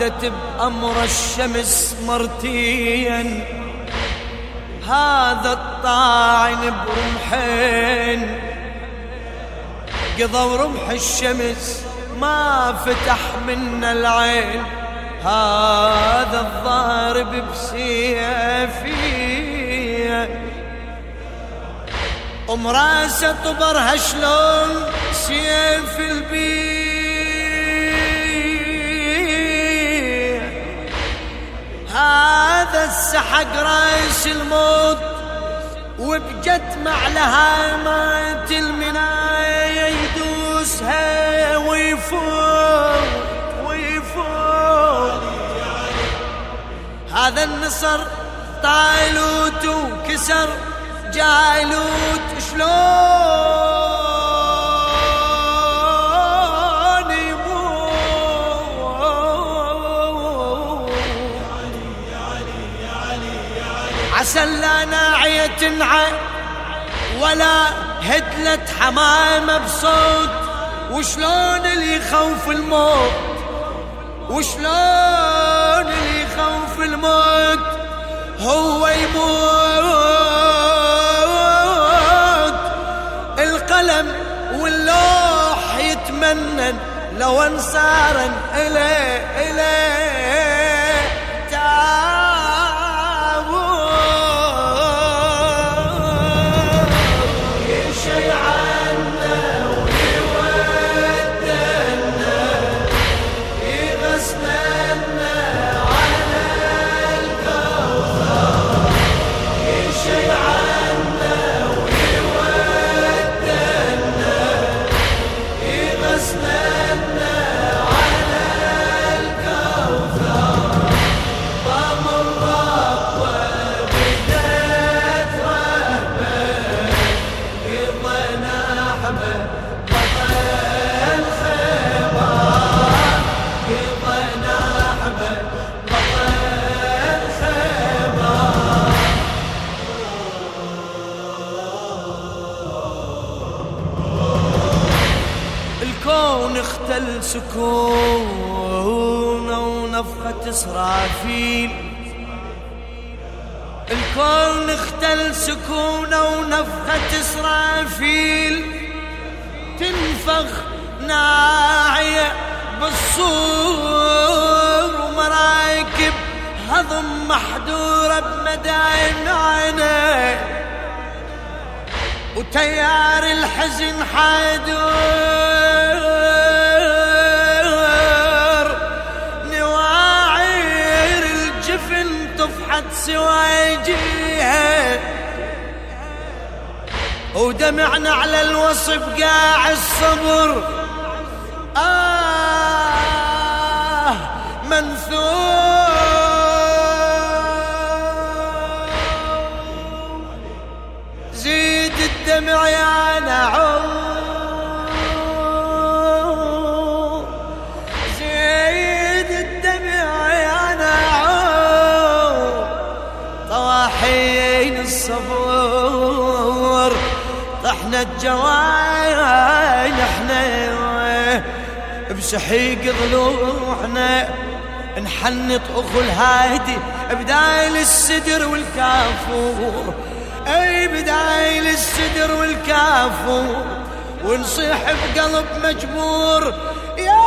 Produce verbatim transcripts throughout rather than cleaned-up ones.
عادت بأمر الشمس مرتين، هذا الطاعن برمحين، قضى ورمح الشمس ما فتح منا العين، هذا الضارب بسيفي ام راسه طبرها شلون سيف البيع، هذا السحق راس الموت وبجت مع لهامات المناية يدوسها ويفوت ويفوت، هذا النصر طالوت وكسر جالوت شلون يموت، عسى لا ناعية تنعى ولا هدلت حمامة بصوت، وشلون اللي يخوف الموت، وشلون اللي يخوف الموت هو يموت، القلم واللوح يتمنن لو انصارا إليه إليه تابوت، يشي عنا ويودنا يغسلنا على الكوثر، يشي عنا ويودنا يغسلنا على الكوثر، ضم الرب وبدت رهبه قضينا حبه بطل خيبر، قضينا حبه بطل خيبر. الكون اختل سكونه ونفخة إسرافيل، الكون اختل سكونه ونفخة إسرافيل، تنفخ ناعية بالصور ومراكب هضم محدورة بمداين عينيه، وتيار الحزن حادور، نواعير الجفن طفحت سواجيها، ودمعنا على الوصف قاع الصبر آه منثور، زيد الدمع يا نعوم، زيد الدمع يا نعوم، طواحين الصبور طحنا الجواين احنا بسحيق ضلوعنا، نحنط اخو الهادي بدايل السدر والكافور، اي بدايل السدر والكافور، ونصيح بقلب مجبور يا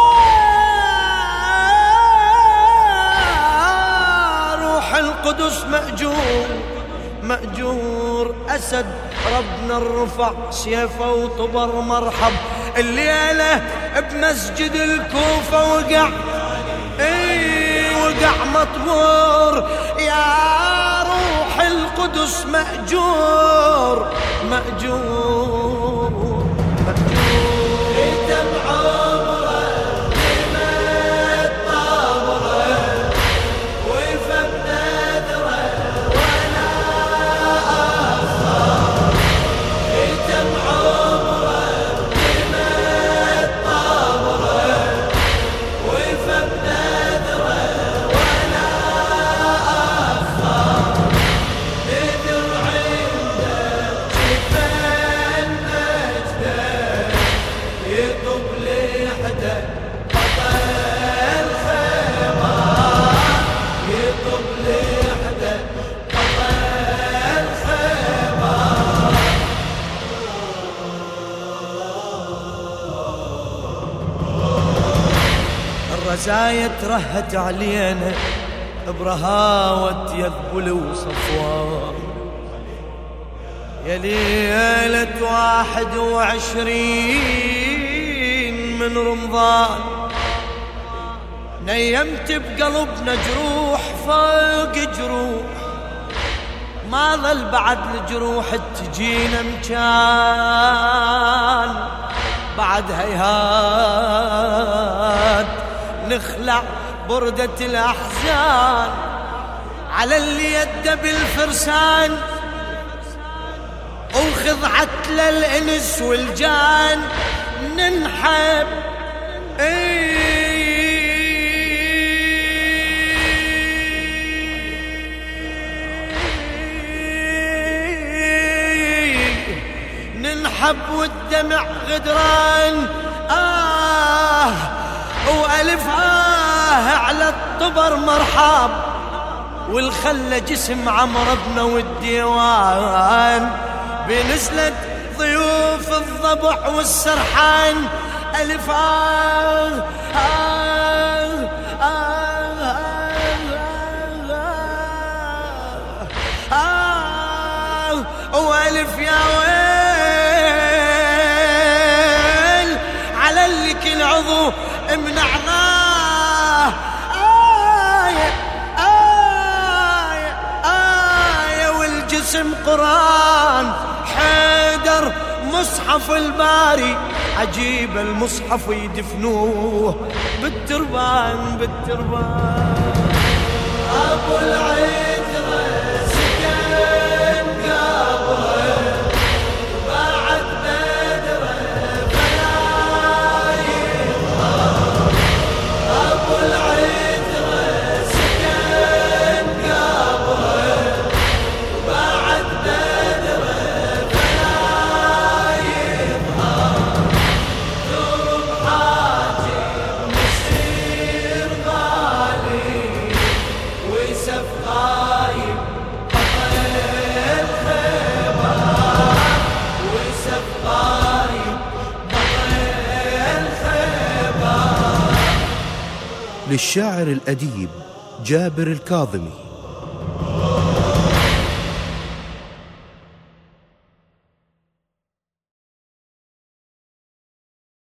روح القدس مأجور مأجور، أسد ربنا الرفع سيفه وطبر مرحب، الليلة بمسجد الكوفة وقع اي وقع مطبور، يا روح القدس مأجور مأجور مأجور، يتم عمره بمد طبره ويفم نذره ولا آخر، يتم عمره بمد طبره ويفم نذره ولا آخر، نذر عنده جفنا فرساية ترهت علينا برهاوة يذبل وصفوان. يا ليلة واحد وعشرين من رمضان نيمت بقلبنا جروح فوق جروح، ما ظل بعد الجروح تجينا مكان، بعد هيهات نخلع بردة الأحزان على اللي يده بالفرسان، وخضعت للإنس والجان ننحب. ننحب والدمع غدران، آه وألف آه على الطبر مرحب، والخلة جسم عمر ابنه والديوان، بنزلت ضيوف الضبع والسرحان. ألف آه آه آه آه آه وألف يا ويل على اللي كل عضو منعناه. آية آية آية والجسم قرآن حيدر مصحف الباري، عجيب المصحف يدفنوه بالتربان بالتربان. أبو العترة سكن قبره بعد بدره فلا يظهر. أبو العترة سكن قبره بعد بدره فلا يظهر. درب حاجب مسير غالي وسف غايب بطل الخيبر، وسف غايب بطل الخيبر. للشاعر الأديب جابر الكاظمي.